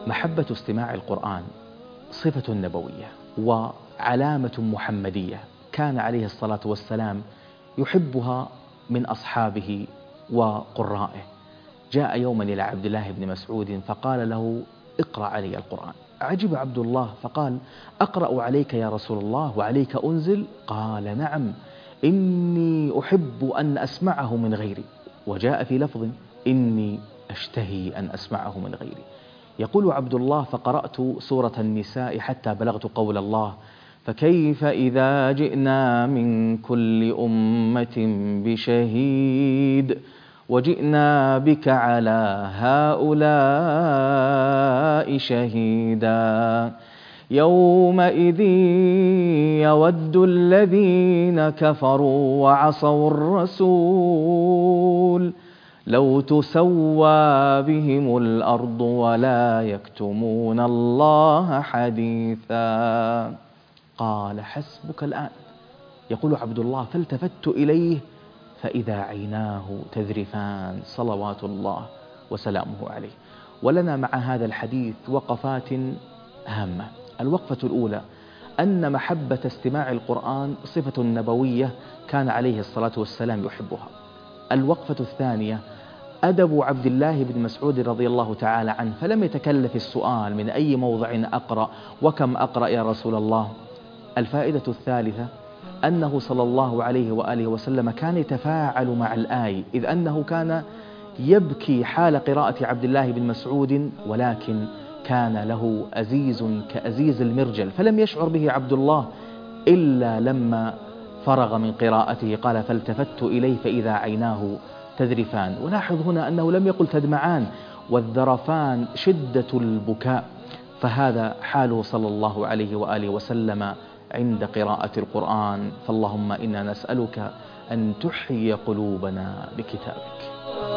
محبة استماع القرآن صفة نبوية وعلامة محمدية، كان عليه الصلاة والسلام يحبها من أصحابه وقرائه. جاء يوما إلى عبد الله بن مسعود فقال له: اقرأ علي القرآن. عجب عبد الله فقال: أقرأ عليك يا رسول الله وعليك أنزل؟ قال: نعم، إني أحب أن أسمعه من غيري. وجاء في لفظ: إني أشتهي أن أسمعه من غيري. يقول عبد الله: فقرأت سورة النساء حتى بلغت قول الله: فكيف إذا جئنا من كل أمة بشهيد وجئنا بك على هؤلاء شهيدا يومئذ يود الذين كفروا وعصوا الرسول لو تسوى بهم الأرض ولا يكتمون الله حديثا. قال: حسبك الآن. يقول عبد الله: فالتفت إليه فإذا عيناه تذرفان صلوات الله وسلامه عليه. ولنا مع هذا الحديث وقفات هامة. الوقفة الأولى أن محبة استماع القرآن صفة نبوية كان عليه الصلاة والسلام يحبها. الوقفة الثانية أدب عبد الله بن مسعود رضي الله تعالى عنه، فلم يتكلف السؤال: من أي موضع أقرأ وكم أقرأ يا رسول الله؟ الفائدة الثالثة أنه صلى الله عليه وآله وسلم كان يتفاعل مع الآية، إذ أنه كان يبكي حال قراءة عبد الله بن مسعود، ولكن كان له أزيز كأزيز المرجل، فلم يشعر به عبد الله إلا لما فرغ من قراءته. قال: فالتفت إليه فإذا عيناه تذرفان. ولاحظ هنا أنه لم يقل تدمعان، والذرفان شدة البكاء، فهذا حاله صلى الله عليه وآله وسلم عند قراءة القرآن. فاللهم إنا نسألك أن تحيي قلوبنا بكتابك.